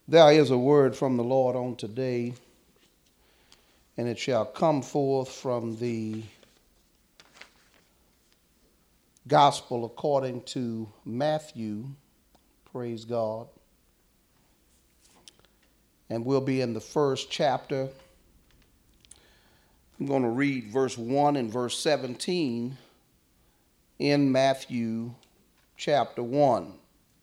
There is a word from the Lord on today, and it shall come forth from the Gospel according to Matthew. Praise God. And we'll be in the first chapter. I'm going to read verse 1 and verse 17 in Matthew chapter 1.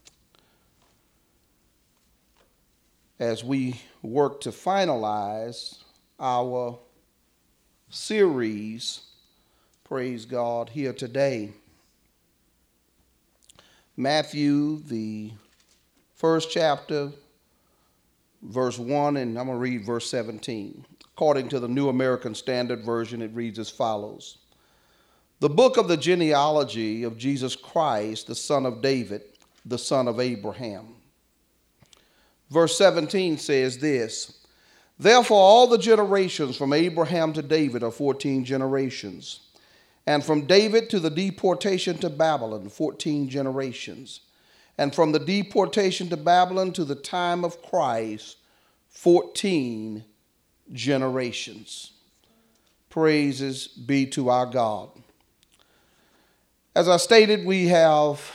As we work to finalize our series, praise God, here today. Matthew, the first chapter, verse 1, and I'm going to read verse 17. According to the New American Standard Version, it reads as follows. The book of the genealogy of Jesus Christ, the son of David, the son of Abraham. Verse 17 says this, therefore all the generations from Abraham to David are 14 generations, and from David to the deportation to Babylon, 14 generations, and from the deportation to Babylon to the time of Christ, 14 generations. Praises be to our God. As I stated, we have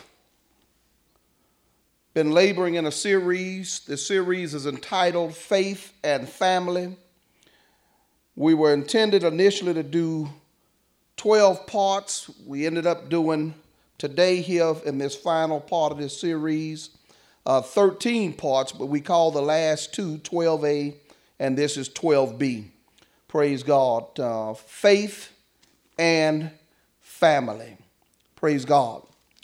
been laboring in a series. The series is entitled Faith and Family. We were intended initially to do 12 parts. We ended up doing today here in this final part of this series 13 parts, but we call the last two 12A, and this is 12B. Praise God. Faith and family. Praise God.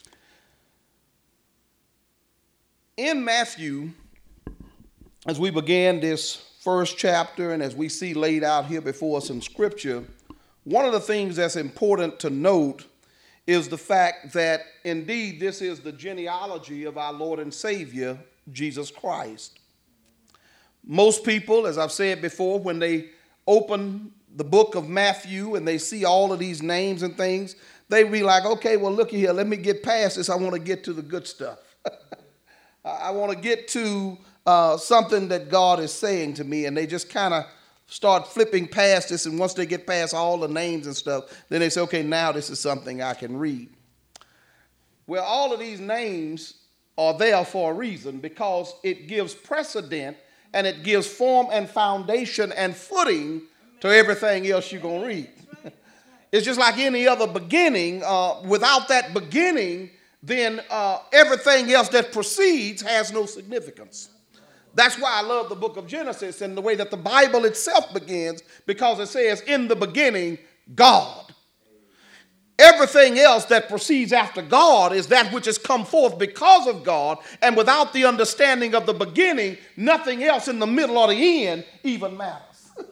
In Matthew, as we began this first chapter and as we see laid out here before us in Scripture, one of the things that's important to note is the fact that indeed this is the genealogy of our Lord and Savior, Jesus Christ. Most people, as I've said before, when they open the book of Matthew and they see all of these names and things, they be like, okay, well, looky here, let me get past this. I want to get to the good stuff. I want to get to something that God is saying to me, and they just kind of start flipping past this, and once they get past all the names and stuff, then they say, okay, now this is something I can read. Well, all of these names are there for a reason, because it gives precedent and it gives form and foundation and footing to everything else you're going to read. It's just like any other beginning. Without that beginning, then everything else that proceeds has no significance. That's why I love the book of Genesis and the way that the Bible itself begins, because it says, in the beginning, God. Everything else that proceeds after God is that which has come forth because of God, and without the understanding of the beginning, nothing else in the middle or the end even matters.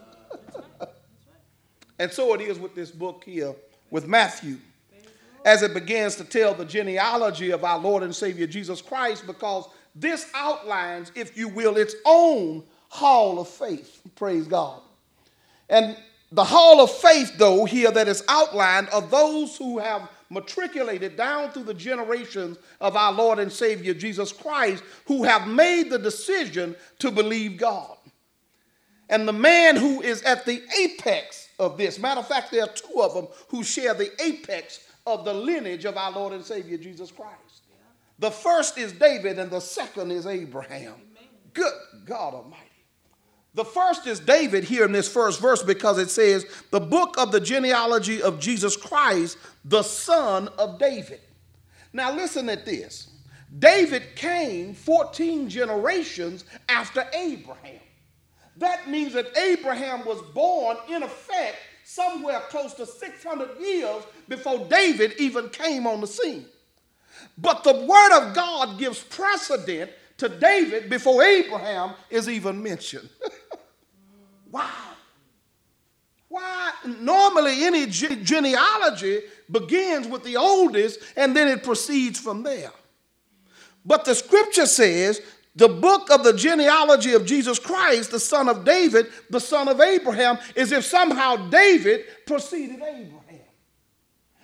And so it is with this book here, with Matthew, as it begins to tell the genealogy of our Lord and Savior Jesus Christ, because this outlines, if you will, its own hall of faith. Praise God. And the hall of faith, though, here that is outlined are those who have matriculated down through the generations of our Lord and Savior Jesus Christ, who have made the decision to believe God. And the man who is at the apex of this, matter of fact, there are two of them who share the apex of the lineage of our Lord and Savior Jesus Christ. The first is David and the second is Abraham. Good God Almighty. The first is David here in this first verse, because it says the book of the genealogy of Jesus Christ, the son of David. Now listen at this. David came 14 generations after Abraham. That means that Abraham was born, in effect, somewhere close to 600 years before David even came on the scene. But the word of God gives precedent to David before Abraham is even mentioned. Wow. Why? Normally any genealogy begins with the oldest and then it proceeds from there. But the scripture says the book of the genealogy of Jesus Christ, the son of David, the son of Abraham, is if somehow David preceded Abraham.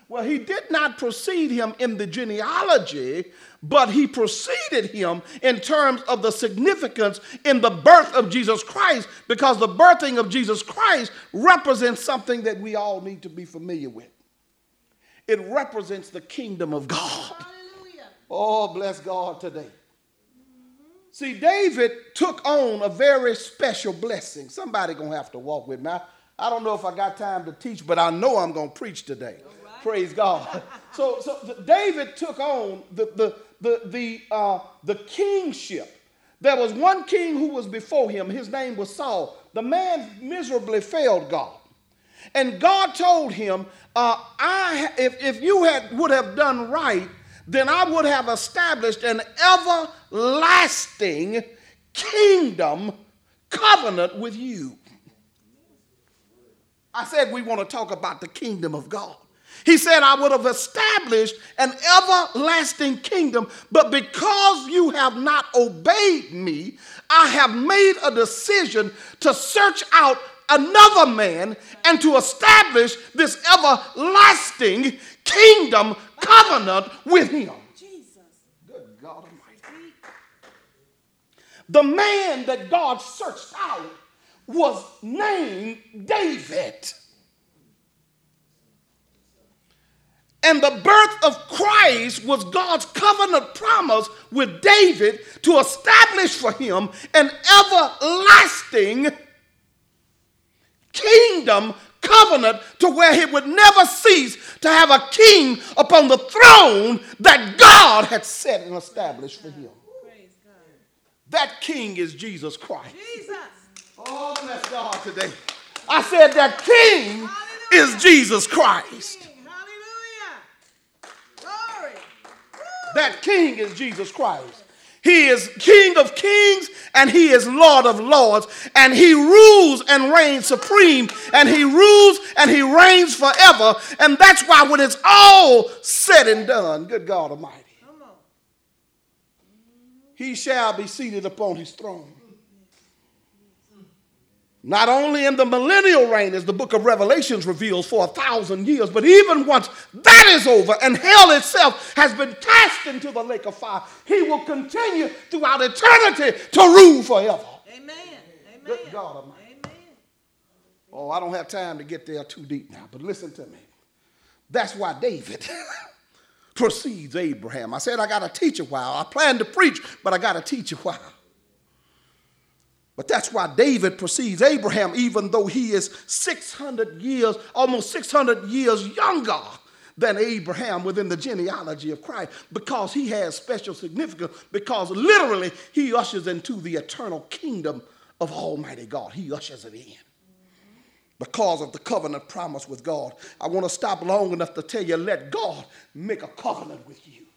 Well, he did not precede him in the genealogy, but he preceded him in terms of the significance in the birth of Jesus Christ, because the birthing of Jesus Christ represents something that we all need to be familiar with. It represents the kingdom of God. Hallelujah. Oh, bless God today. See, David took on a very special blessing. Somebody going to have to walk with me. I don't know if I got time to teach, but I know I'm going to preach today. Right. Praise God. So David took on the kingship. There was one king who was before him. His name was Saul. The man miserably failed God. And God told him, if you would have done right, then I would have established an everlasting kingdom covenant with you. I said we want to talk about the kingdom of God. He said, I would have established an everlasting kingdom, but because you have not obeyed me, I have made a decision to search out another man and to establish this everlasting kingdom covenant with him. Jesus. Good God Almighty. The man that God searched out was named David. And the birth of Christ was God's covenant promise with David to establish for him an everlasting kingdom covenant to where he would never cease to have a king upon the throne that God had set and established for him. That king is Jesus Christ. Jesus. Oh, bless God today. I said that king is Jesus Christ. That king is Jesus Christ. He is King of kings and he is Lord of lords, and he rules and reigns supreme, and he rules and he reigns forever. And that's why when it's all said and done, good God Almighty, he shall be seated upon his throne. Not only in the millennial reign, as the book of Revelations reveals, for 1,000 years, but even once that is over and hell itself has been cast into the lake of fire, he will continue throughout eternity to rule forever. Amen. Amen. Good God Almighty. Amen. Oh, I don't have time to get there too deep now, but listen to me. That's why David precedes Abraham. I said I got to teach a while. I plan to preach, but I got to teach a while. But that's why David precedes Abraham, even though he is 600 years, almost 600 years younger than Abraham within the genealogy of Christ, because he has special significance, because literally he ushers into the eternal kingdom of Almighty God. He ushers it in because of the covenant promise with God. I want to stop long enough to tell you, let God make a covenant with you.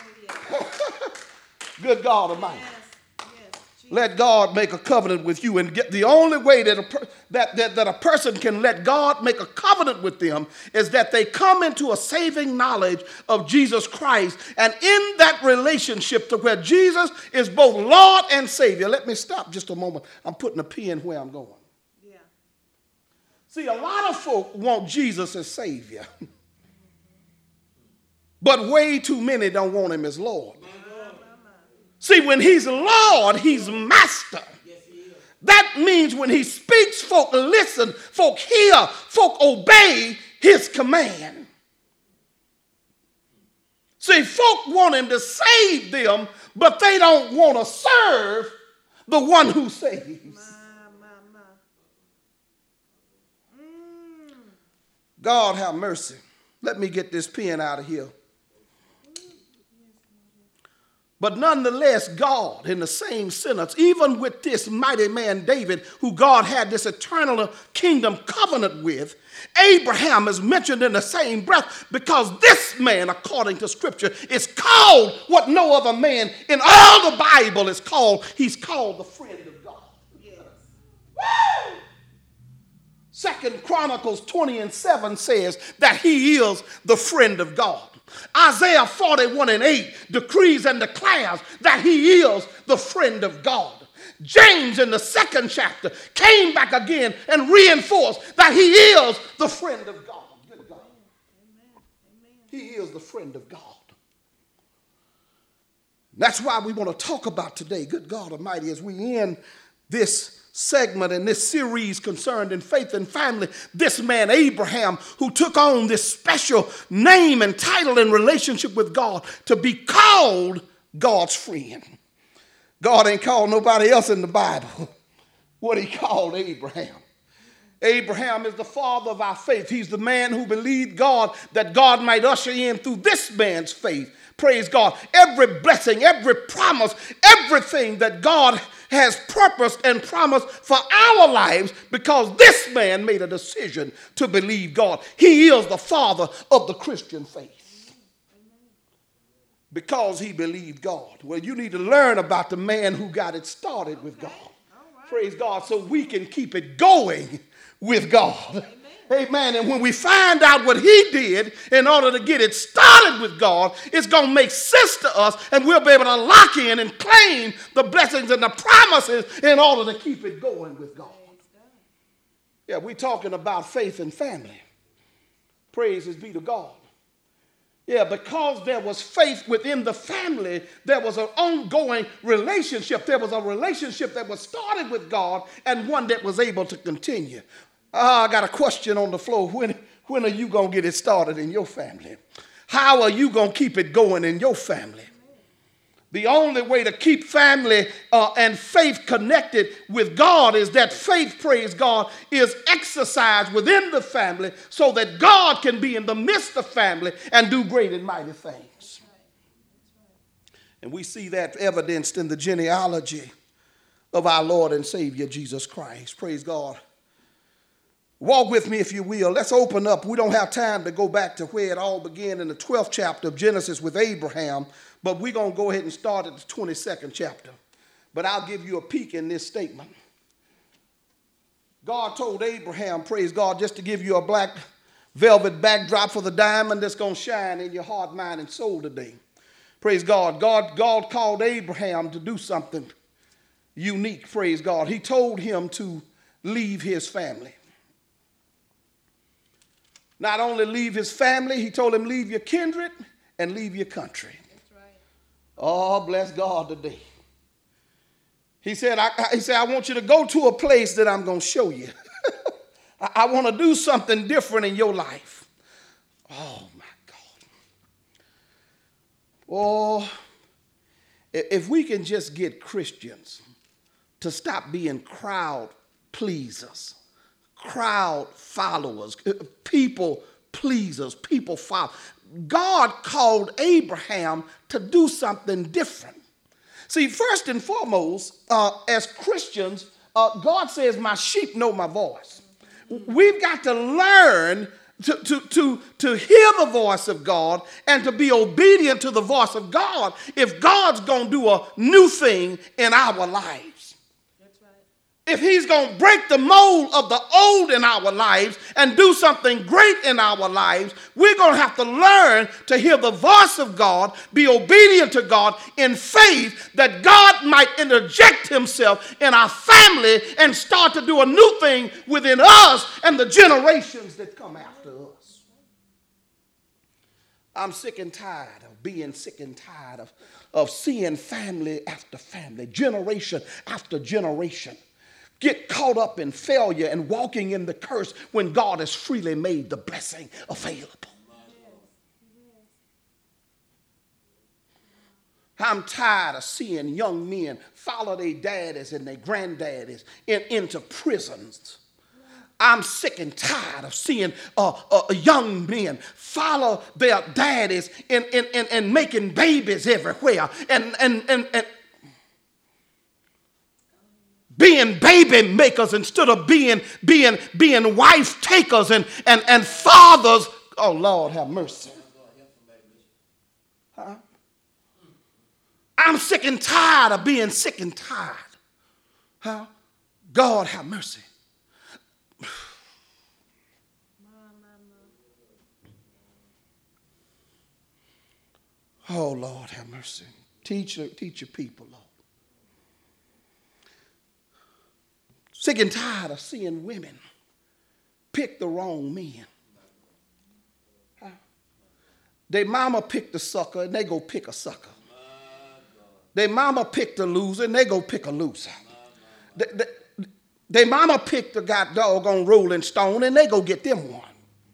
Good God Almighty. Let God make a covenant with you. And the only way that a person can let God make a covenant with them is that they come into a saving knowledge of Jesus Christ. And in that relationship to where Jesus is both Lord and Savior. Let me stop just a moment. I'm putting a pin where I'm going. Yeah. See, a lot of folk want Jesus as Savior. But way too many don't want him as Lord. See, when he's Lord, he's master. That means when he speaks, folk listen, folk hear, folk obey his command. See, folk want him to save them, but they don't want to serve the one who saves. God have mercy. Let me get this pen out of here. But nonetheless, God, in the same sentence, even with this mighty man David, who God had this eternal kingdom covenant with, Abraham is mentioned in the same breath, because this man, according to Scripture, is called what no other man in all the Bible is called. He's called the friend of God. Yes. Woo! 2 Chronicles 20:7 says that he is the friend of God. Isaiah 41:8 decrees and declares that he is the friend of God. James in the 2nd chapter came back again and reinforced that he is the friend of God. Good God. He is the friend of God. That's why we want to talk about today, good God Almighty, as we end this segment and this series concerned in faith and family, this man Abraham, who took on this special name and title in relationship with God to be called God's friend. God ain't called nobody else in the Bible what he called Abraham. Abraham is the father of our faith. He's the man who believed God that God might usher in through this man's faith. Praise God. Every blessing, every promise, everything that God has purposed and promised for our lives, because this man made a decision to believe God. He is the father of the Christian faith. Because he believed God. Well, you need to learn about the man who got it started with God. Praise God. So we can keep it going with God. Amen. And when we find out what he did in order to get it started with God, it's going to make sense to us, and we'll be able to lock in and claim the blessings and the promises in order to keep it going with God. Yeah, we're talking about faith and family. Praises be to God. Yeah, because there was faith within the family, there was an ongoing relationship. There was a relationship that was started with God and one that was able to continue. I got a question on the floor. When are you going to get it started in your family? How are you going to keep it going in your family? The only way to keep family and faith connected with God is that faith, praise God, is exercised within the family so that God can be in the midst of family and do great and mighty things. And we see that evidenced in the genealogy of our Lord and Savior, Jesus Christ. Praise God. Walk with me, if you will. Let's open up. We don't have time to go back to where it all began in the 12th chapter of Genesis with Abraham, but we're going to go ahead and start at the 22nd chapter. But I'll give you a peek in this statement. God told Abraham, praise God, just to give you a black velvet backdrop for the diamond that's going to shine in your heart, mind, and soul today. Praise God. God called Abraham to do something unique, praise God. He told him to leave his family. Not only leave his family, he told him leave your kindred and leave your country. That's right. Oh, bless God today. He said, I want you to go to a place that I'm going to show you. I want to do something different in your life. Oh, my God. Oh, if we can just get Christians to stop being crowd pleasers, crowd followers, people pleasers, people follow. God called Abraham to do something different. See, first and foremost, as Christians, God says, my sheep know my voice. We've got to learn to hear the voice of God and to be obedient to the voice of God if God's going to do a new thing in our lives. If he's going to break the mold of the old in our lives and do something great in our lives, we're going to have to learn to hear the voice of God, be obedient to God in faith that God might interject himself in our family and start to do a new thing within us and the generations that come after us. I'm sick and tired of being sick and tired of seeing family after family, generation after generation, get caught up in failure and walking in the curse when God has freely made the blessing available. I'm tired of seeing young men follow their daddies and their granddaddies into prisons. I'm sick and tired of seeing young men follow their daddies and making babies everywhere and being baby makers instead of being wife takers and fathers. Oh, Lord, have mercy. Huh? I'm sick and tired of being sick and tired. Huh? God, have mercy. Oh, Lord, have mercy. Teach your people, Lord. Sick and tired of seeing women pick the wrong men. Their mama picked the sucker and they go pick a sucker. Their mama picked a loser and they go pick a loser. Their mama picked the doggone Rolling Stone and they go get them one.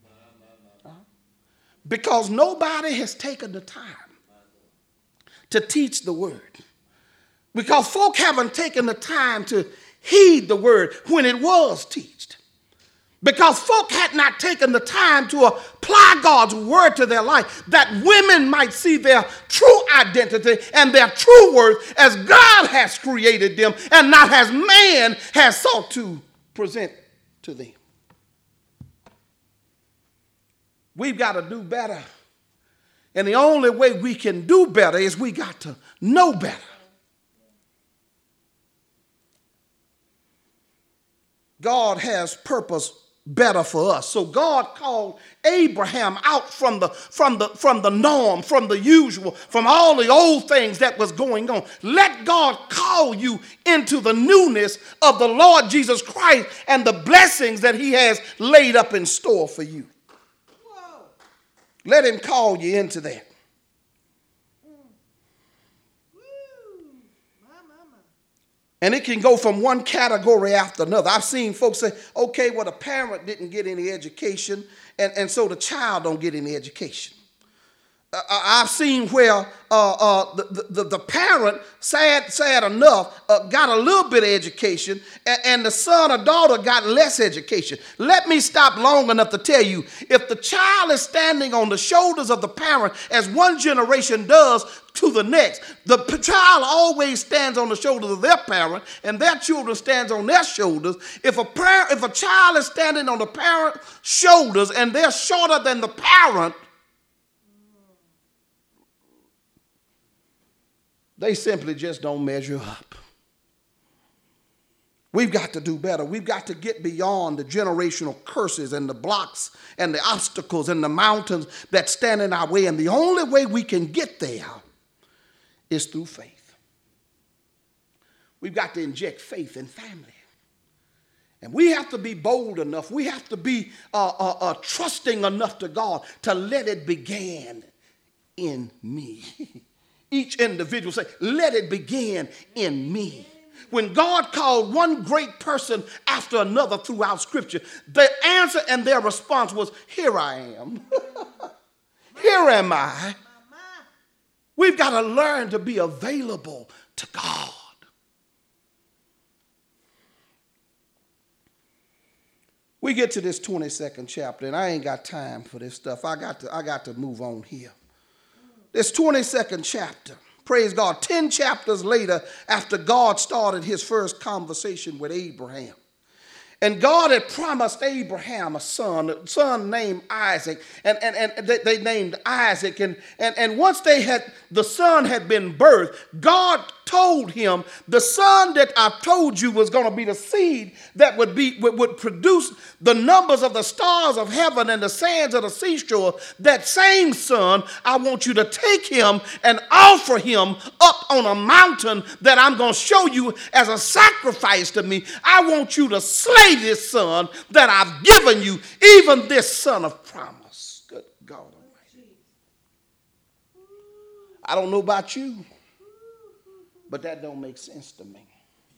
Because nobody has taken the time to teach the word. Because folk haven't taken the time to heed the word when it was taught. Because folk had not taken the time to apply God's word to their life, that women might see their true identity and their true worth as God has created them and not as man has sought to present to them. We've got to do better. And the only way we can do better is we got to know better. God has purpose better for us. So God called Abraham out from the norm, from the usual, from all the old things that was going on. Let God call you into the newness of the Lord Jesus Christ and the blessings that he has laid up in store for you. Whoa. Let him call you into that. And it can go from one category after another. I've seen folks say, okay, well, the parent didn't get any education, and so the child don't get any education. I've seen where the parent, sad enough, got a little bit of education, and the son or daughter got less education. Let me stop long enough to tell you, if the child is standing on the shoulders of the parent, as one generation does to the next, the child always stands on the shoulders of their parent, and their children stands on their shoulders. If a child is standing on the parent's shoulders and they're shorter than the parent, they simply just don't measure up. We've got to do better. We've got to get beyond the generational curses and the blocks and the obstacles and the mountains that stand in our way. And the only way we can get there is through faith. We've got to inject faith in family. And we have to be bold enough. We have to be trusting enough to God to let it begin in me. Each individual say, let it begin in me. When God called one great person after another throughout Scripture, the answer and their response was, here I am. Here am I. We've got to learn to be available to God. We get to this 22nd chapter, and I ain't got time for this stuff. I got to move on here. This 22nd chapter, praise God, 10 chapters later after God started his first conversation with Abraham. And God had promised Abraham a son named Isaac, and they named Isaac. And once the son had been birthed, God told him, the son that I told you was going to be the seed that would produce the numbers of the stars of heaven and the sands of the seashore. That same son, I want you to take him and offer him up on a mountain that I'm going to show you as a sacrifice to me. I want you to slay this son that I've given you, even this son of promise. Good God Almighty. I don't know about you, but that don't make sense to me.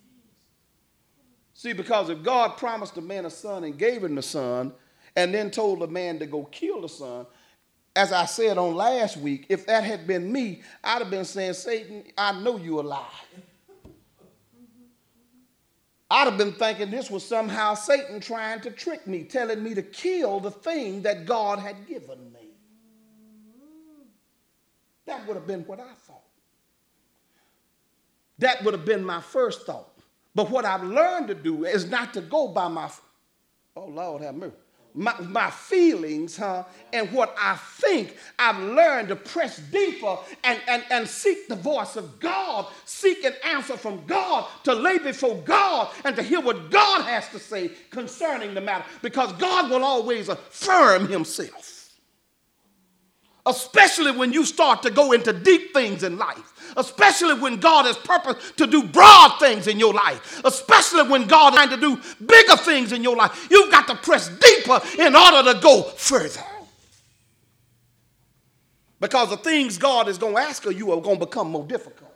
See, because if God promised a man a son and gave him the son, and then told the man to go kill the son, as I said on last week, if that had been me, I'd have been saying, Satan, I know you're a lie. I'd have been thinking this was somehow Satan trying to trick me, telling me to kill the thing that God had given me. That would have been what I thought. That would have been my first thought. But what I've learned to do is not to go by oh Lord have mercy, my feelings, and what I think. I've learned to press deeper and seek the voice of God, seek an answer from God, to lay before God and to hear what God has to say concerning the matter, because God will always affirm himself. Especially when you start to go into deep things in life. Especially when God has purpose to do broad things in your life. Especially when God is trying to do bigger things in your life. You've got to press deeper in order to go further. Because the things God is going to ask of you are going to become more difficult.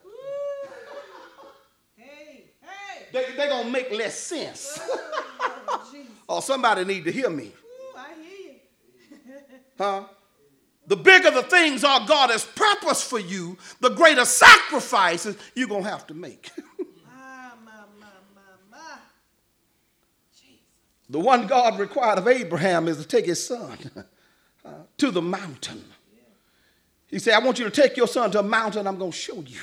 They're going to make less sense. Or somebody need to hear me. I hear you. Huh? The bigger the things are God has purpose for you, the greater sacrifices you're going to have to make. The one God required of Abraham is to take his son to the mountain. He said, I want you to take your son to a mountain I'm going to show you.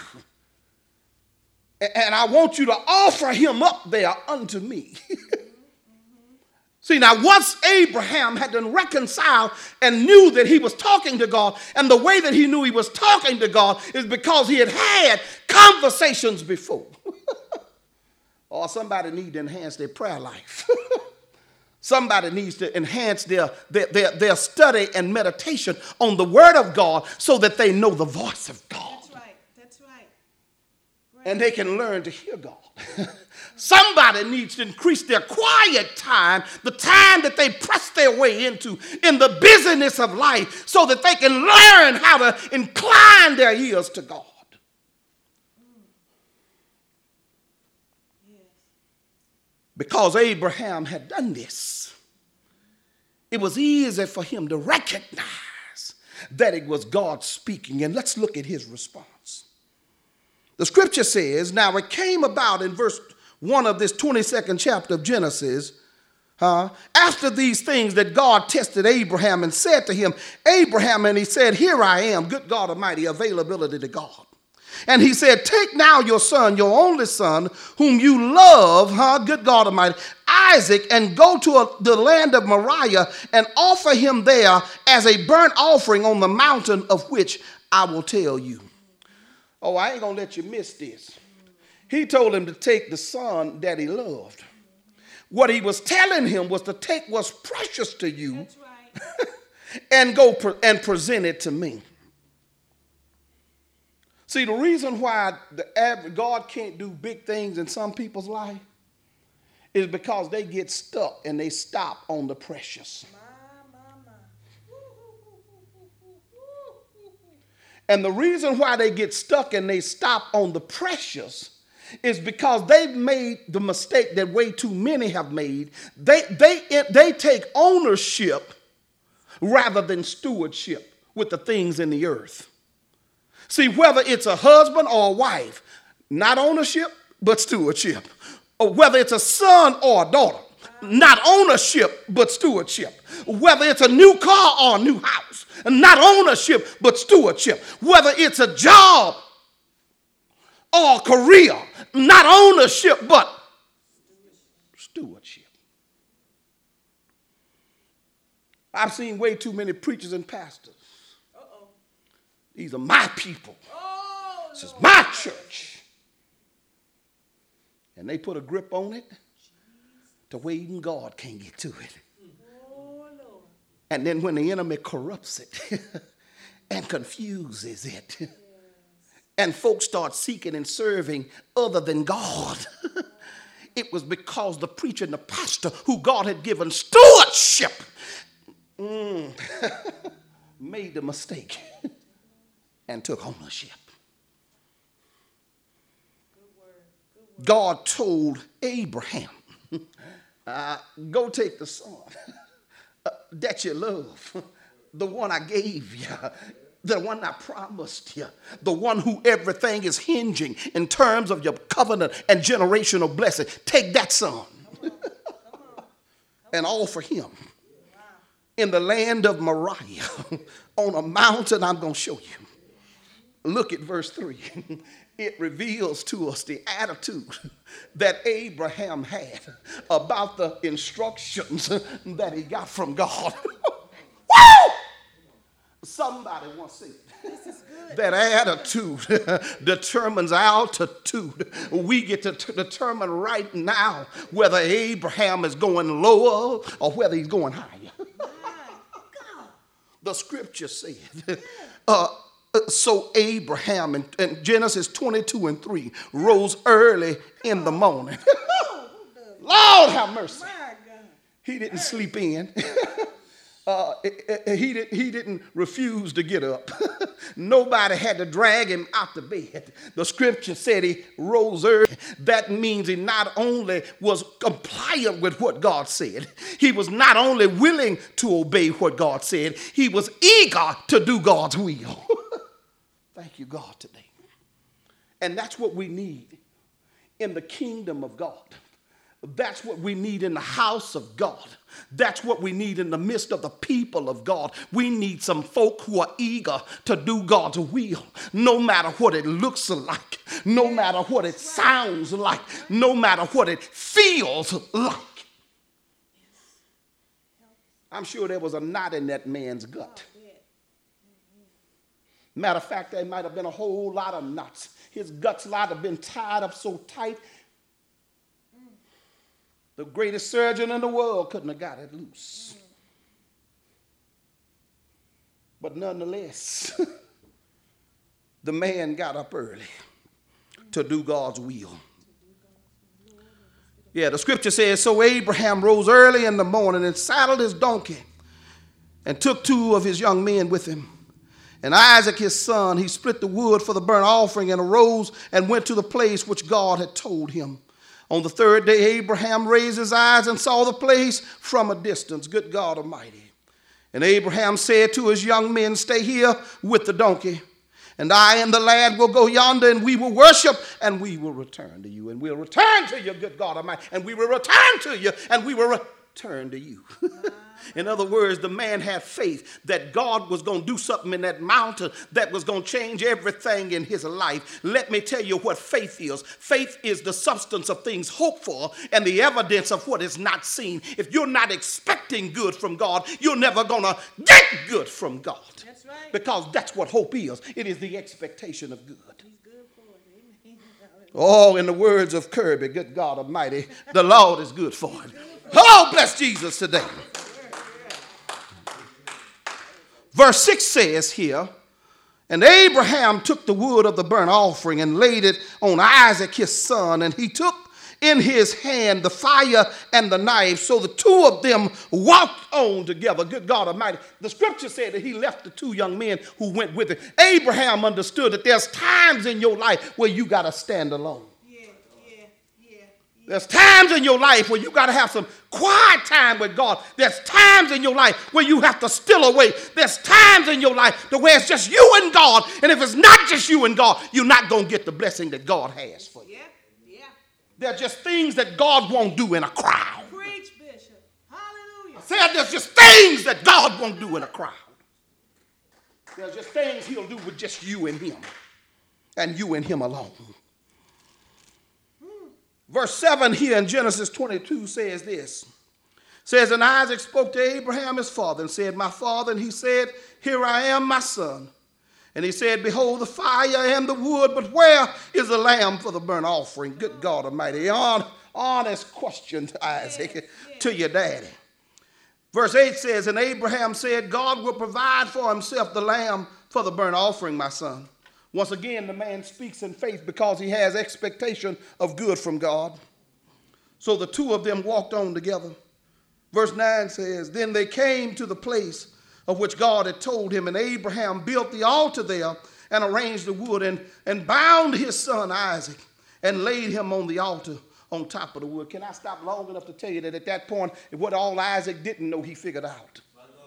And I want you to offer him up there unto me. See, now once Abraham had been reconciled and knew that he was talking to God, and the way that he knew he was talking to God is because he had had conversations before. Or somebody needs to enhance their prayer life. Somebody needs to enhance their study and meditation on the word of God so that they know the voice of God. That's right. That's right. And they can learn to hear God. Somebody needs to increase their quiet time, the time that they press their way into in the busyness of life, so that they can learn how to incline their ears to God. Because Abraham had done this, it was easy for him to recognize that it was God speaking. And let's look at his response. The scripture says, now it came about in verse 1 of this 22nd chapter of Genesis, after these things that God tested Abraham and said to him, Abraham, and he said, here I am, good God Almighty, availability to God. And he said, take now your son, your only son, whom you love, good God Almighty, Isaac, and go to the land of Moriah and offer him there as a burnt offering on the mountain of which I will tell you. Oh, I ain't going to let you miss this. He told him to take the son that he loved. What he was telling him was to take what's precious to you. That's right. And go and present it to me. See, the reason why God can't do big things in some people's life is because they get stuck and they stop on the precious. And the reason why they get stuck and they stop on the precious is because they've made the mistake that way too many have made. They take ownership rather than stewardship with the things in the earth. See, whether it's a husband or a wife, not ownership, but stewardship. Or whether it's a son or a daughter, not ownership, but stewardship. Whether it's a new car or a new house, not ownership, but stewardship. Whether it's a job or a career, not ownership, but stewardship. I've seen way too many preachers and pastors. These are my people. This is my church. And they put a grip on it to where even God can't get to it. And then when the enemy corrupts it and confuses it, and folks start seeking and serving other than God, it was because the preacher and the pastor who God had given stewardship made the mistake and took ownership. God told Abraham, go take the son that you love, the one I gave you, the one I promised you, the one who everything is hinging in terms of your covenant and generational blessing. Take that son and offer him in the land of Moriah on a mountain I'm going to show you. Look at verse 3. It reveals to us the attitude that Abraham had about the instructions that he got from God. Woo! Somebody once said that attitude determines altitude. We get to determine right now whether Abraham is going lower or whether he's going higher. The scripture said, so Abraham in Genesis 22:3 rose early in the morning. Lord have mercy. He didn't sleep in. He didn't refuse to get up. Nobody had to drag him out the bed. The scripture said he rose early. That means he not only was compliant with what God said, he was not only willing to obey what God said, he was eager to do God's will. Thank you, God, today. And that's what we need in the kingdom of God. That's what we need in the house of God. That's what we need in the midst of the people of God. We need some folk who are eager to do God's will, no matter what it looks like, no matter what it sounds like, no matter what it feels like. I'm sure there was a knot in that man's gut. Matter of fact, there might have been a whole lot of knots. His guts might have been tied up so tight, the greatest surgeon in the world couldn't have got it loose. But nonetheless, the man got up early to do God's will. Yeah, the scripture says, so Abraham rose early in the morning and saddled his donkey and took 2 of his young men with him. And Isaac his son, he split the wood for the burnt offering and arose and went to the place which God had told him. On the 3rd day, Abraham raised his eyes and saw the place from a distance. Good God Almighty. And Abraham said to his young men, stay here with the donkey, and I and the lad will go yonder, and we will worship, and we will return to you. And we'll return to you, good God Almighty. And we will return to you, and we will return to you. In other words, the man had faith that God was going to do something in that mountain that was going to change everything in his life. Let me tell you what faith is. Faith is the substance of things hoped for and the evidence of what is not seen. If you're not expecting good from God, you're never going to get good from God. That's right. Because that's what hope is. It is the expectation of good. He's good for it. Amen. Oh, in the words of Kirby, good God Almighty, the Lord is good for it. Oh, bless Jesus today. Verse 6 says here, and Abraham took the wood of the burnt offering and laid it on Isaac his son, and he took in his hand the fire and the knife. So the 2 of them walked on together. Good God Almighty. The scripture said that he left the 2 young men who went with him. Abraham understood that there's times in your life where you got to stand alone. There's times in your life where you got to have some quiet time with God. There's times in your life where you have to still away. There's times in your life to where it's just you and God. And if it's not just you and God, you're not going to get the blessing that God has for you. There are just things that God won't do in a crowd. Preach, Bishop. Hallelujah. I said there's just things that God won't do in a crowd. There's just things he'll do with just you and him. And you and him alone. Verse 7 here in Genesis 22 says this. Says, and Isaac spoke to Abraham his father and said, my father. And he said, here I am, my son. And he said, behold the fire and the wood, but where is the lamb for the burnt offering? Good God Almighty. Honest question to Isaac, to your daddy. Verse 8 says, and Abraham said, God will provide for himself the lamb for the burnt offering, my son. Once again, the man speaks in faith because he has expectation of good from God. So the 2 of them walked on together. Verse 9 says, then they came to the place of which God had told him, and Abraham built the altar there and arranged the wood and bound his son Isaac and laid him on the altar on top of the wood. Can I stop long enough to tell you that at that point, what all Isaac didn't know, he figured out.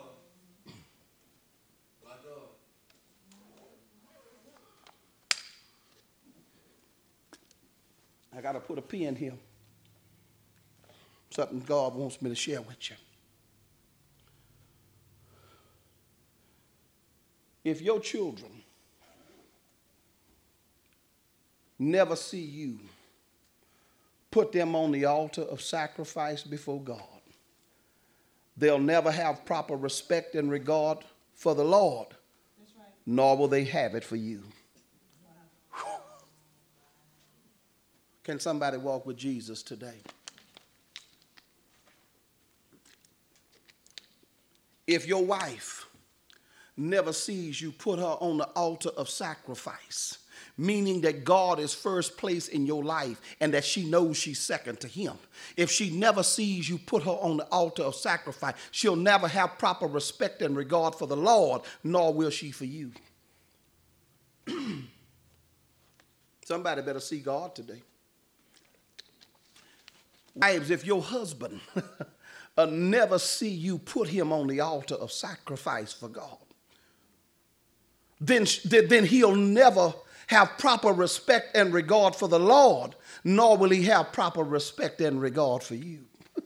I got to put a pin here. Something God wants me to share with you. If your children never see you put them on the altar of sacrifice before God, they'll never have proper respect and regard for the Lord, nor will they have it for you. Can somebody walk with Jesus today? If your wife never sees you put her on the altar of sacrifice, meaning that God is first place in your life and that she knows she's second to him. If she never sees you put her on the altar of sacrifice, she'll never have proper respect and regard for the Lord, nor will she for you. Somebody better see God today. Wives, if your husband never see you put him on the altar of sacrifice for God, then he'll never have proper respect and regard for the Lord, nor will he have proper respect and regard for you.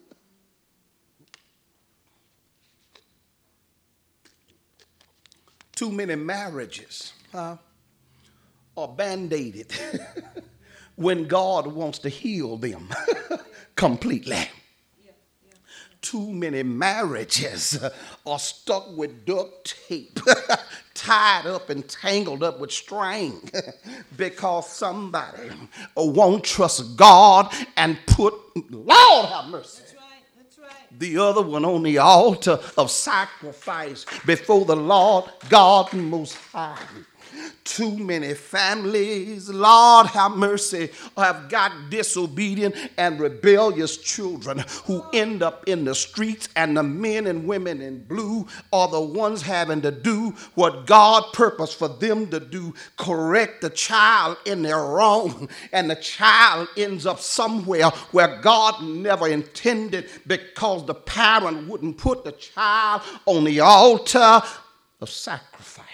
Too many marriages are band-aided when God wants to heal them completely. Too many marriages are stuck with duct tape, tied up and tangled up with string because somebody won't trust God and put, Lord have mercy, That's right. the other one on the altar of sacrifice before the Lord God Most High. Too many families, Lord have mercy, have got disobedient and rebellious children who end up in the streets, and the men and women in blue are the ones having to do what God purposed for them to do, correct the child in their wrong, and the child ends up somewhere where God never intended because the parent wouldn't put the child on the altar of sacrifice.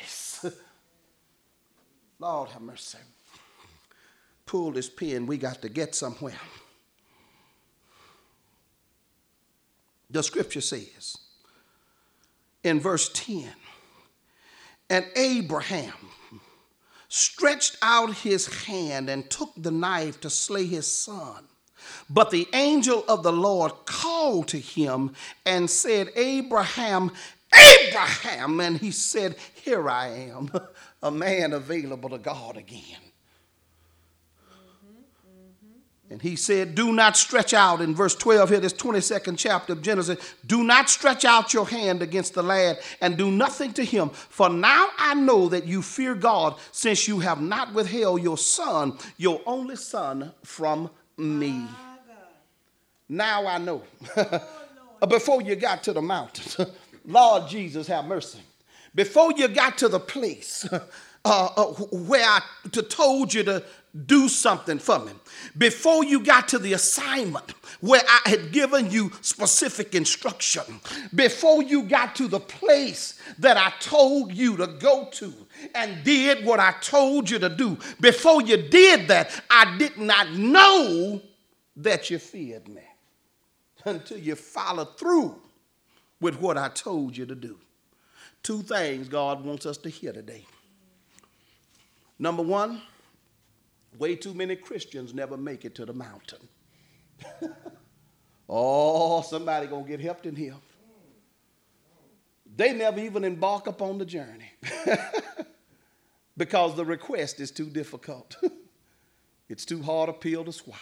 Lord have mercy. Pull this pen. We got to get somewhere. The scripture says in verse 10, and Abraham stretched out his hand and took the knife to slay his son. But the angel of the Lord called to him and said, Abraham, Abraham. And he said, here I am, a man available to God again. And he said, do not stretch out, in verse 12 here, this 22nd chapter of Genesis, do not stretch out your hand against the lad and do nothing to him. For now I know that you fear God, since you have not withheld your son, your only son, from me. Now I know. Before you got to the mountain, Lord Jesus have mercy. Before you got to the place where I told you to do something for me, before you got to the assignment where I had given you specific instruction, before you got to the place that I told you to go to and did what I told you to do, before you did that, I did not know that you feared me until you followed through with what I told you to do. Two things God wants us to hear today. Number one, way too many Christians never make it to the mountain. Oh, somebody gonna get helped in here. They never even embark upon the journey because the request is too difficult. It's too hard a pill to swallow.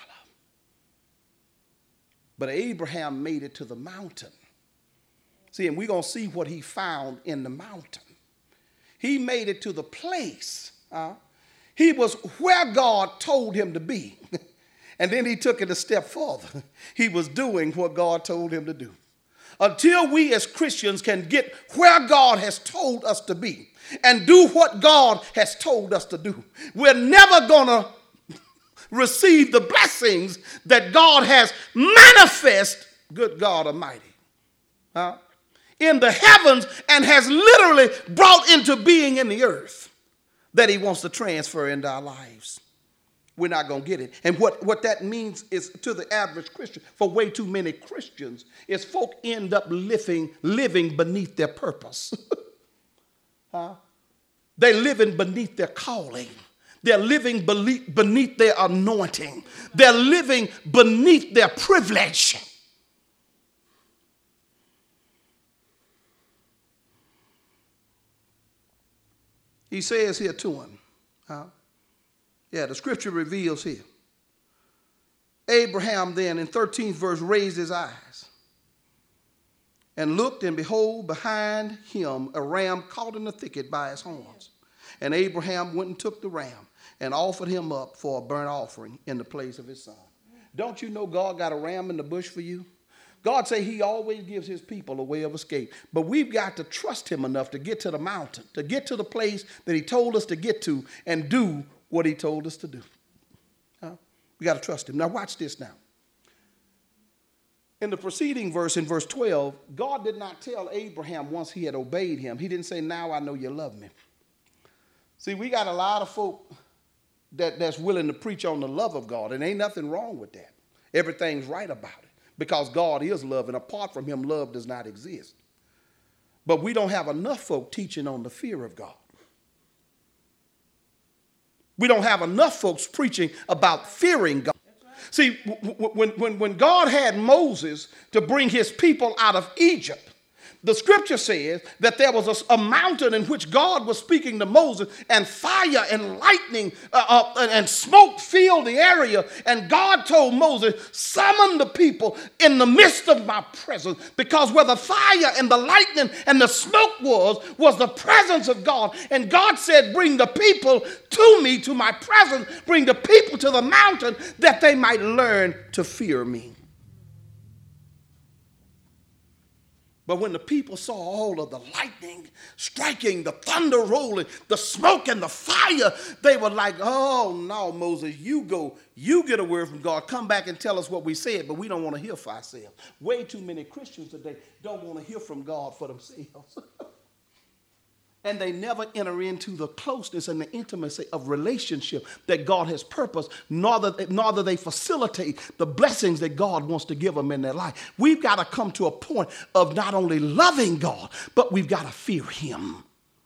But Abraham made it to the mountain. See, and we're going to see what he found in the mountain. He made it to the place. He was where God told him to be. And then he took it a step further. He was doing what God told him to do. Until we as Christians can get where God has told us to be and do what God has told us to do, we're never going to receive the blessings that God has manifest, good God Almighty, in the heavens and has literally brought into being in the earth that he wants to transfer into our lives. We're not going to get it. And what that means is, to the average Christian, for way too many Christians, is folk end up living beneath their purpose. They're living beneath their calling. They're living beneath their anointing. They're living beneath their privilege. He says here to him, the scripture reveals here. Abraham then, in 13th verse, raised his eyes and looked, and behold, behind him a ram caught in the thicket by his horns. And Abraham went and took the ram and offered him up for a burnt offering in the place of his son. Don't you know God got a ram in the bush for you? God say he always gives his people a way of escape. But we've got to trust him enough to get to the mountain, to get to the place that he told us to get to and do what he told us to do. We got to trust him. Now watch this now. In the preceding verse, in verse 12, God did not tell Abraham once he had obeyed him. He didn't say, now I know you love me. See, we got a lot of folk that's willing to preach on the love of God, and ain't nothing wrong with that. Everything's right about it because God is love, and apart from him, love does not exist. But we don't have enough folk teaching on the fear of God. We don't have enough folks preaching about fearing God. See, when God had Moses to bring his people out of Egypt, the scripture says that there was a mountain in which God was speaking to Moses, and fire and lightning and smoke filled the area. And God told Moses, summon the people in the midst of my presence, because where the fire and the lightning and the smoke was the presence of God. And God said, bring the people to me, to my presence, bring the people to the mountain that they might learn to fear me. But when the people saw all of the lightning striking, the thunder rolling, the smoke and the fire, they were like, oh, no, Moses, you go. You get a word from God. Come back and tell us what we said, but we don't want to hear for ourselves. Way too many Christians today don't want to hear from God for themselves. And they never enter into the closeness and the intimacy of relationship that God has purposed, nor do they facilitate the blessings that God wants to give them in their life. We've got to come to a point of not only loving God, but we've got to fear him.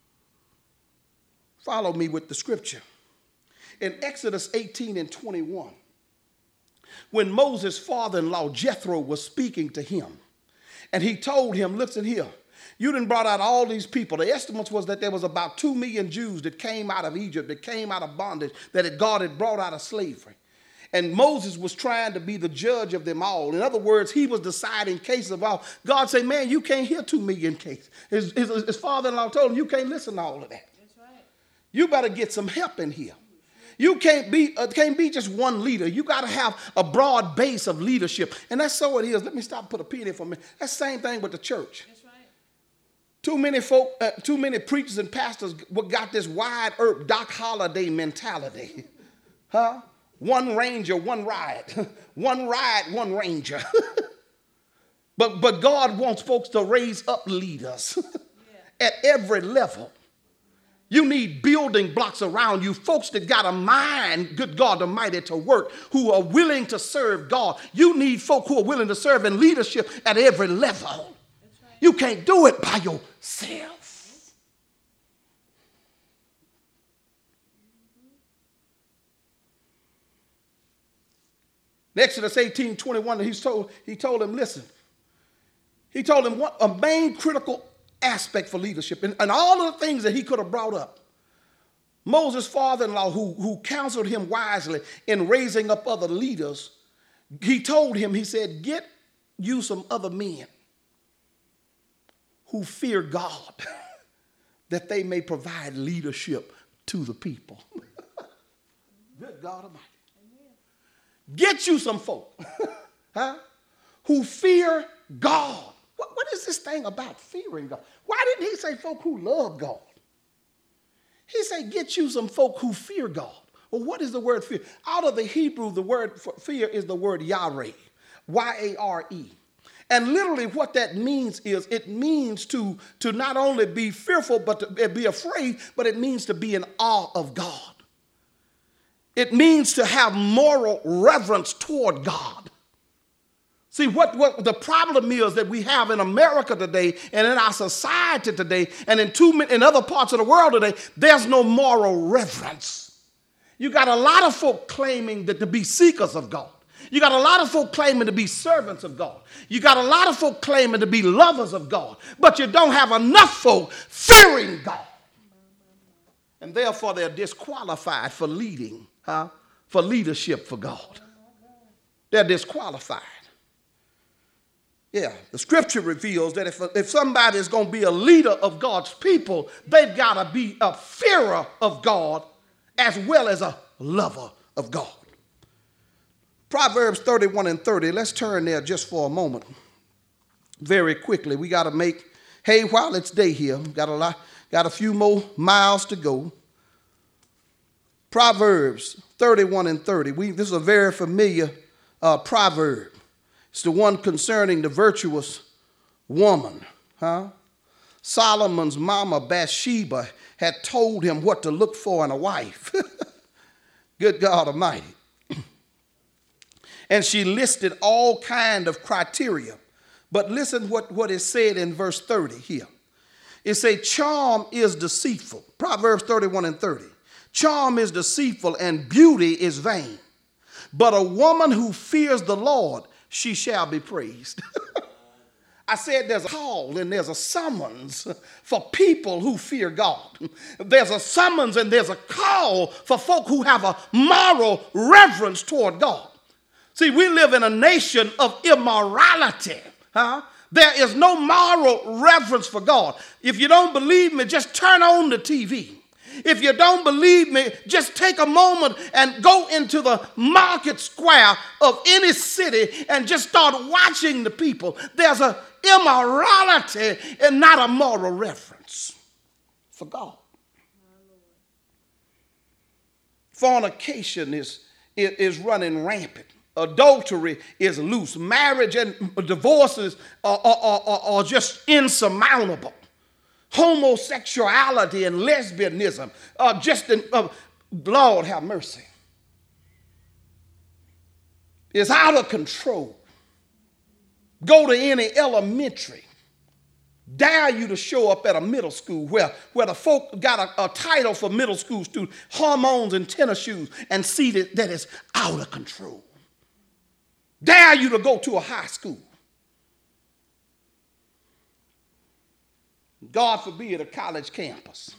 Follow me with the scripture. In Exodus 18 and 21, when Moses' father-in-law Jethro was speaking to him, and he told him, listen here, you done brought out all these people. The estimates was that there was about 2 million Jews that came out of Egypt, that came out of bondage, that God had brought out of slavery. And Moses was trying to be the judge of them all. In other words, he was deciding cases of all. God said, man, you can't hear 2 million cases. His father-in-law told him, you can't listen to all of that. That's right. You better get some help in here. You can't be just one leader. You got to have a broad base of leadership. And that's so it is. Let me stop and put a pin in for a minute. That's the same thing with the church. Too many preachers and pastors got this wide earth Doc Holliday mentality. Huh? One ranger, one ride. One ride, one ranger. But God wants folks to raise up leaders at every level. You need building blocks around you, folks that got a mind, good God Almighty, to work, who are willing to serve God. You need folk who are willing to serve in leadership at every level. You can't do it by yourself. In Exodus 18:21, he told him, listen. He told him what a main critical aspect for leadership, and all of the things that he could have brought up. Moses' father-in-law, who counseled him wisely in raising up other leaders, he told him, he said, get you some other men who fear God, that they may provide leadership to the people. Good God Almighty. Get you some folk huh, who fear God. What is this thing about fearing God? Why didn't he say folk who love God? He said get you some folk who fear God. Well, what is the word fear? Out of the Hebrew, the word for fear is the word yare, Y-A-R-E. And literally what that means is it means to not only be fearful, but to be afraid, but it means to be in awe of God. It means to have moral reverence toward God. See, what the problem is that we have in America today and in our society today and in other parts of the world today, there's no moral reverence. You got a lot of folk claiming that to be seekers of God. You got a lot of folk claiming to be servants of God. You got a lot of folk claiming to be lovers of God. But you don't have enough folk fearing God. And therefore they're disqualified for leading, for leadership for God. They're disqualified. Yeah, the scripture reveals that if somebody is going to be a leader of God's people, they've got to be a fearer of God as well as a lover of God. Proverbs 31 and 30. Let's turn there just for a moment. Very quickly. We got to make hay while it's day here. Got a few more miles to go. Proverbs 31 and 30. This is a very familiar proverb. It's the one concerning the virtuous woman. Solomon's mama Bathsheba had told him what to look for in a wife. Good God Almighty. And she listed all kind of criteria. But listen what is said in verse 30 here. It says, charm is deceitful. Proverbs 31 and 30. Charm is deceitful and beauty is vain. But a woman who fears the Lord, she shall be praised. I said there's a call and there's a summons for people who fear God. There's a summons and there's a call for folk who have a moral reverence toward God. See, we live in a nation of immorality. There is no moral reverence for God. If you don't believe me, just turn on the TV. If you don't believe me, just take a moment and go into the market square of any city and just start watching the people. There's an immorality and not a moral reverence for God. Fornication is running rampant. Adultery is loose. Marriage and divorces are just insurmountable. Homosexuality and lesbianism are Lord have mercy. It's out of control. Go to any elementary. Dare you to show up at a middle school where the folk got a title for middle school students, hormones and tennis shoes, and see that it's out of control. Dare you to go to a high school. God forbid a college campus.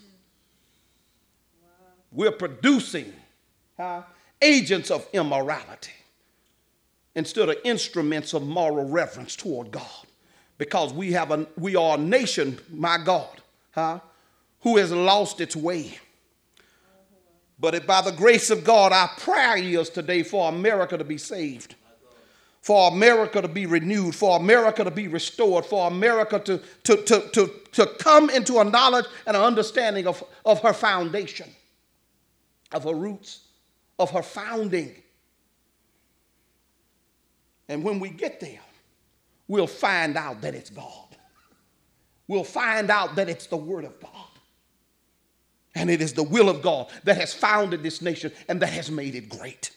We're producing agents of immorality instead of instruments of moral reverence toward God. Because we are a nation, my God, who has lost its way. But by the grace of God, our prayer is today for America to be saved. For America to be renewed, for America to be restored, for America to come into a knowledge and an understanding of her foundation, of her roots, of her founding. And when we get there, we'll find out that it's God. We'll find out that it's the Word of God. And it is the will of God that has founded this nation and that has made it great.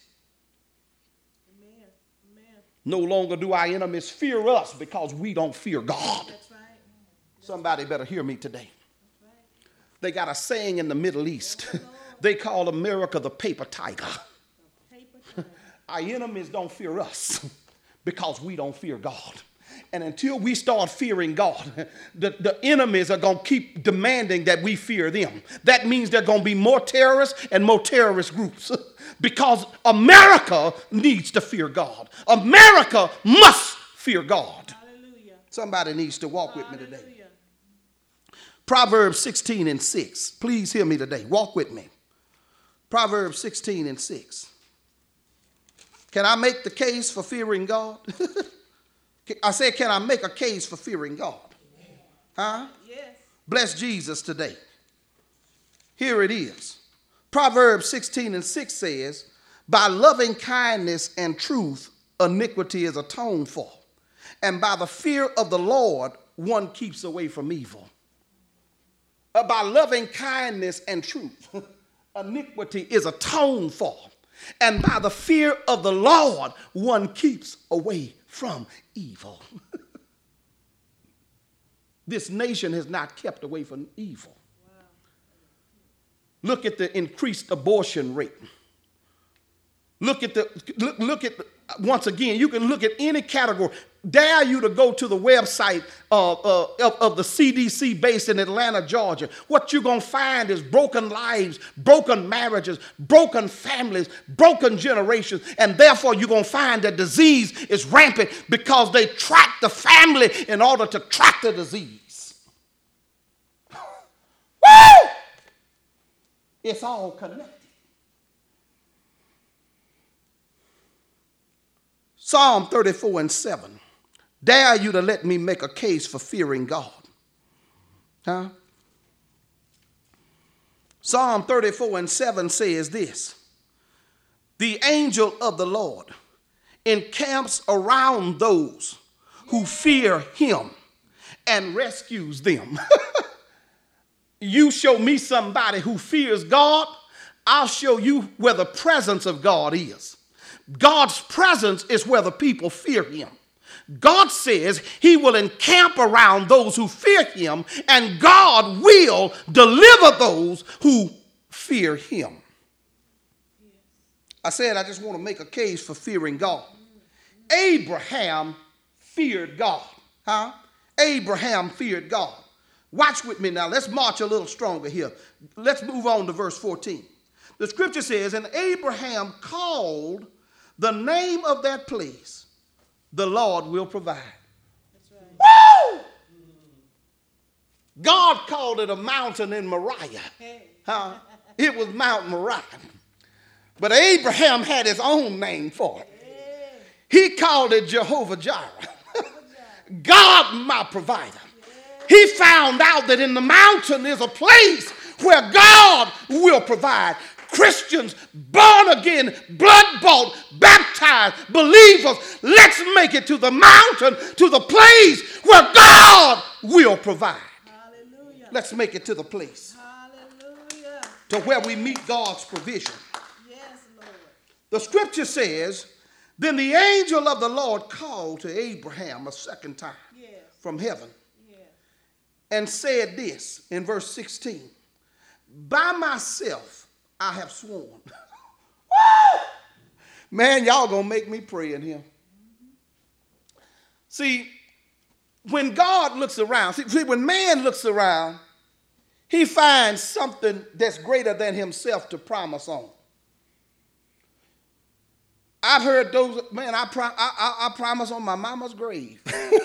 No longer do our enemies fear us because we don't fear God. That's right. Somebody better hear me today. Right. They got a saying in the Middle East. They call America the paper tiger. Our enemies don't fear us because we don't fear God. And until we start fearing God, the enemies are going to keep demanding that we fear them. That means there are going to be more terrorists and more terrorist groups. Because America needs to fear God. America must fear God. Hallelujah. Somebody needs to walk with me today. Proverbs 16 and 6. Please hear me today. Walk with me. Proverbs 16 and 6. Can I make the case for fearing God? I said, can I make a case for fearing God? Huh? Yes. Bless Jesus today. Here it is. Proverbs 16 and 6 says, by loving kindness and truth, iniquity is atoned for. And by the fear of the Lord, one keeps away from evil. By loving kindness and truth, iniquity is atoned for. And by the fear of the Lord, one keeps away from evil. This nation has not kept away from evil. Look at the increased abortion rate. Look at once again, you can look at any category. Dare you to go to the website of the CDC based in Atlanta, Georgia. What you're going to find is broken lives, broken marriages, broken families, broken generations. And therefore, you're going to find that disease is rampant because they track the family in order to track the disease. Woo! It's all connected. Psalm 34:7. Dare you to let me make a case for fearing God. Huh? Psalm 34:7 says this. The angel of the Lord encamps around those who fear him and rescues them. You show me somebody who fears God, I'll show you where the presence of God is. God's presence is where the people fear him. God says he will encamp around those who fear him, and God will deliver those who fear him. I said I just want to make a case for fearing God. Abraham feared God. Huh? Abraham feared God. Watch with me now. Let's march a little stronger here. Let's move on to verse 14. The scripture says, and Abraham called the name of that place, the Lord will provide. That's right. Woo! God called it a mountain in Moriah. Huh? It was Mount Moriah. But Abraham had his own name for it. He called it Jehovah Jireh. God my provider. He found out that in the mountain is a place where God will provide. Christians, born again, blood bought, baptized, believers, let's make it to the mountain, to the place where God will provide. Hallelujah. Let's make it to the place. Hallelujah. To where we meet God's provision. Yes, Lord. The scripture says, then the angel of the Lord called to Abraham a second time from heaven and said this in verse 16, by myself I have sworn. Woo! Man, y'all gonna make me pray in here. See, when God looks around, see, when man looks around, he finds something that's greater than himself to promise on. I've heard those, man, I promise on my mama's grave.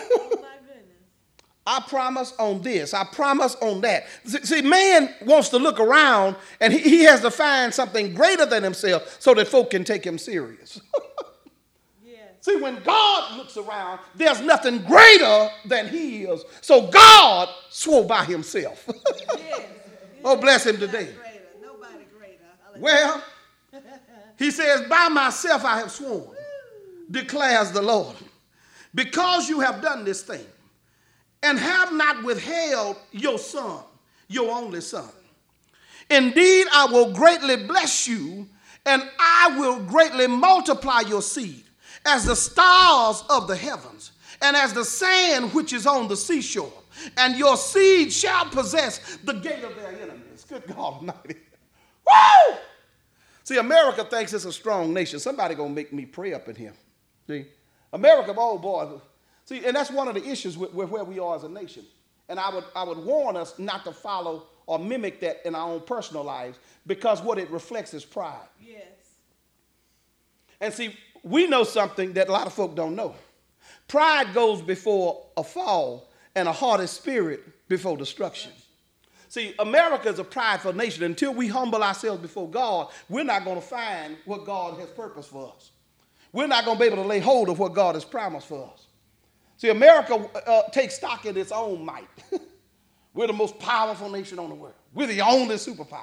I promise on this. I promise on that. See, man wants to look around and he has to find something greater than himself so that folk can take him serious. Yes. See, when God looks around, there's nothing greater than he is. So God swore by himself. Yes. Oh, bless him today. Nobody greater. Well, he says, by myself I have sworn, declares the Lord, because you have done this thing, and have not withheld your son, your only son. Indeed, I will greatly bless you, and I will greatly multiply your seed as the stars of the heavens, and as the sand which is on the seashore. And your seed shall possess the gate of their enemies. Good God Almighty. Woo! See, America thinks it's a strong nation. Somebody gonna make me pray up in here. See, America, oh boy. See, and that's one of the issues with where we are as a nation. And I would warn us not to follow or mimic that in our own personal lives, because what it reflects is pride. Yes. And see, we know something that a lot of folk don't know. Pride goes before a fall, and a haughty spirit before destruction. See, America is a prideful nation. Until we humble ourselves before God, we're not going to find what God has purposed for us. We're not going to be able to lay hold of what God has promised for us. See, America takes stock in its own might. We're the most powerful nation on the world. We're the only superpower.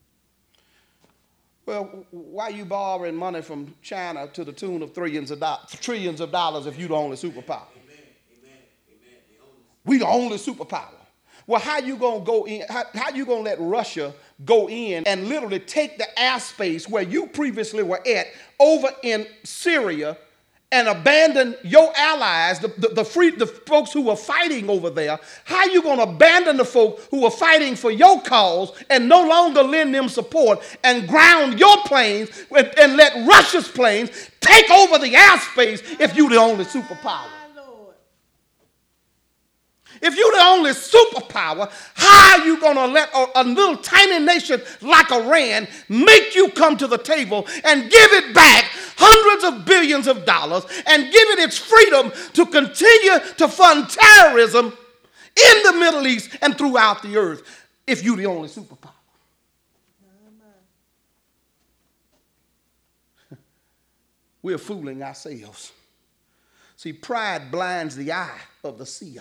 Well, why are you borrowing money from China to the tune of trillions of dollars if you're the only superpower? Amen. We the only superpower. Well, how you gonna go in? How you gonna let Russia go in and literally take the airspace where you previously were at over in Syria and abandon your allies, the folks who were fighting over there? How you gonna abandon the folk who were fighting for your cause and no longer lend them support and ground your planes and let Russia's planes take over the airspace if you're the only superpower? If you're the only superpower, how are you going to let a little tiny nation like Iran make you come to the table and give it back hundreds of billions of dollars and give it its freedom to continue to fund terrorism in the Middle East and throughout the earth if you're the only superpower? We're fooling ourselves. See, pride blinds the eye of the seer.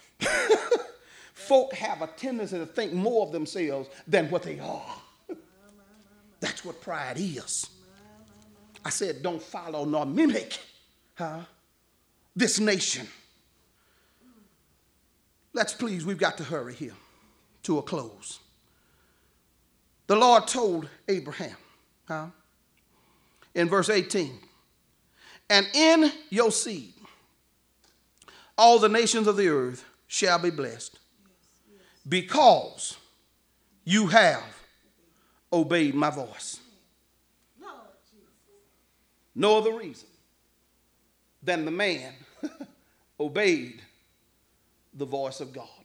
Folk have a tendency to think more of themselves than what they are. That's what pride is. I said, don't follow nor mimic this nation. Let's please, we've got to hurry here to a close. The Lord told Abraham in verse 18, and in your seed all the nations of the earth shall be blessed, because you have obeyed my voice. No other reason than the man obeyed the voice of God.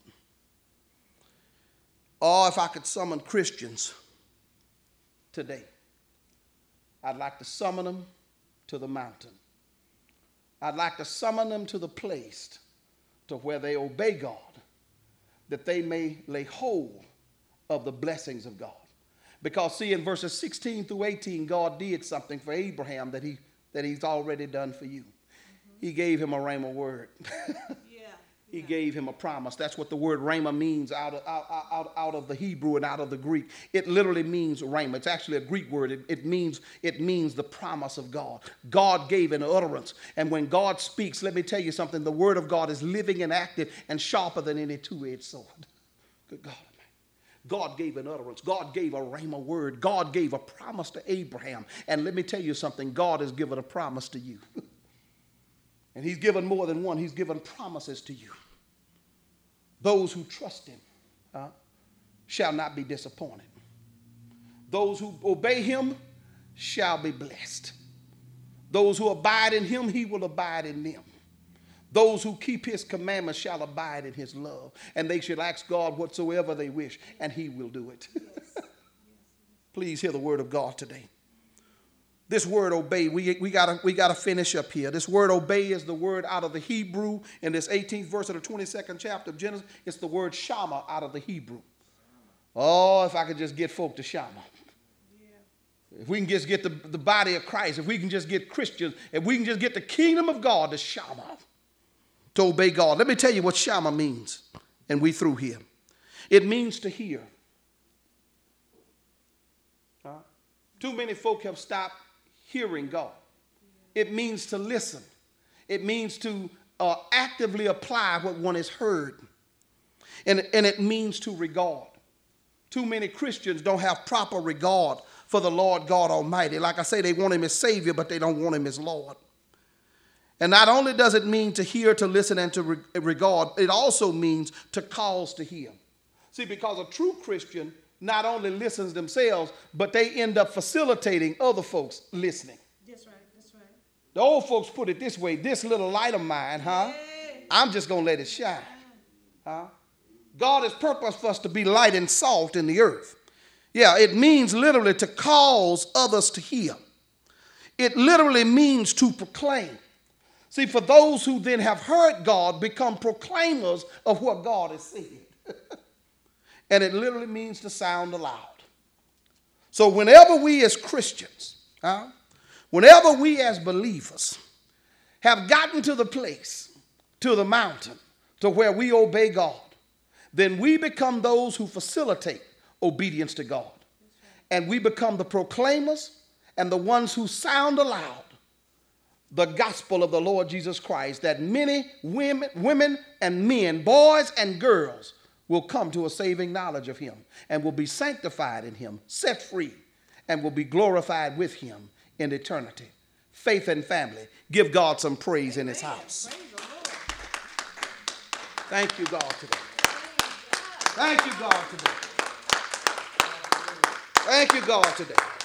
Oh, if I could summon Christians today, I'd like to summon them to the mountain. I'd like to summon them to the place to where they obey God, that they may lay hold of the blessings of God. Because see, in verses 16 through 18, God did something for Abraham that he's already done for you. He gave him a rhema word. He gave him a promise. That's what the word rhema means out of the Hebrew and out of the Greek. It literally means rhema. It's actually a Greek word. It means the promise of God. God gave an utterance. And when God speaks, let me tell you something, the word of God is living and active and sharper than any two-edged sword. Good God. God gave an utterance. God gave a rhema word. God gave a promise to Abraham. And let me tell you something, God has given a promise to you. And he's given more than one. He's given promises to you. Those who trust him shall not be disappointed. Those who obey him shall be blessed. Those who abide in him, he will abide in them. Those who keep his commandments shall abide in his love. And they shall ask God whatsoever they wish, and he will do it. Please hear the word of God today. This word obey, we gotta finish up here. This word obey is the word out of the Hebrew in this 18th verse of the 22nd chapter of Genesis. It's the word shama out of the Hebrew. Oh, if I could just get folk to shama. If we can just get the body of Christ, if we can just get Christians, if we can just get the kingdom of God to shama, to obey God. Let me tell you what shama means, and we through here. It means to hear. Too many folk have stopped hearing God. It means to listen. It means to actively apply what one has heard. And it means to regard. Too many Christians don't have proper regard for the Lord God Almighty. Like I say, they want him as Savior, but they don't want him as Lord. And not only does it mean to hear, to listen, and to regard, it also means to cause to hear. See, because a true Christian not only listens themselves, but they end up facilitating other folks listening. That's right, that's right. The old folks put it this way, this little light of mine, I'm just going to let it shine. God has purposed for us to be light and salt in the earth. Yeah, it means literally to cause others to hear. It literally means to proclaim. See, for those who then have heard God become proclaimers of what God has said. And it literally means to sound aloud. So whenever we as Christians, whenever we as believers have gotten to the place, to the mountain, to where we obey God, then we become those who facilitate obedience to God. And we become the proclaimers and the ones who sound aloud the gospel of the Lord Jesus Christ, that many women and men, boys and girls, will come to a saving knowledge of him and will be sanctified in him, set free, and will be glorified with him in eternity. Faith and family, give God some praise in his house. Thank you, God, today. Thank you, God, today. Thank you, God, today.